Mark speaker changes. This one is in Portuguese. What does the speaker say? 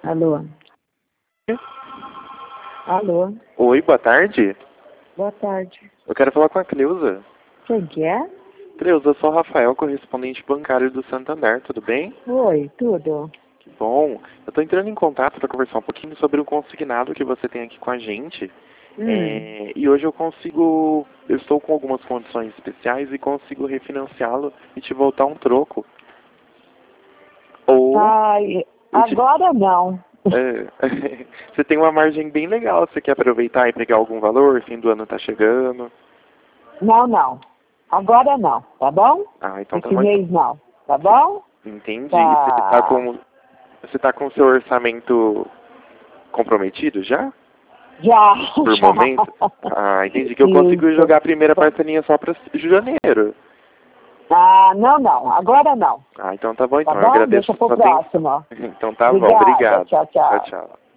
Speaker 1: Alô? Alô?
Speaker 2: Oi, boa tarde.
Speaker 1: Boa tarde.
Speaker 2: Eu quero falar com a Cleusa.
Speaker 1: Quem que é?
Speaker 2: Cleusa, eu sou o Rafael, correspondente bancário do Santander, tudo bem?
Speaker 1: Oi, tudo?
Speaker 2: Que bom. Eu estou entrando em contato para conversar um pouquinho sobre o consignado que você tem aqui com a gente. E hoje eu estou com algumas condições especiais e consigo refinanciá-lo e te voltar um troco. Ou...
Speaker 1: Ai, agora não.
Speaker 2: Você tem uma margem bem legal, você quer aproveitar e pegar algum valor? Fim do ano está chegando.
Speaker 1: Não. Agora não, tá bom?
Speaker 2: Ah, então tá
Speaker 1: Esse
Speaker 2: bom.
Speaker 1: mês não, tá bom?
Speaker 2: Entendi.
Speaker 1: Tá.
Speaker 2: Você tá com o seu orçamento comprometido já?
Speaker 1: Já.
Speaker 2: Por
Speaker 1: Já.
Speaker 2: momento? Ah, entendi. Que eu consigo
Speaker 1: Isso.
Speaker 2: jogar a primeira parcelinha só para janeiro.
Speaker 1: Ah, não. Agora não.
Speaker 2: Ah, então tá bom.
Speaker 1: Tá
Speaker 2: Então eu
Speaker 1: bom?
Speaker 2: agradeço
Speaker 1: Deixa pro
Speaker 2: sua atenção.
Speaker 1: próximo.
Speaker 2: Então tá bom.
Speaker 1: Obrigada.
Speaker 2: Obrigado.
Speaker 1: Tchau.
Speaker 2: Tchau, tchau.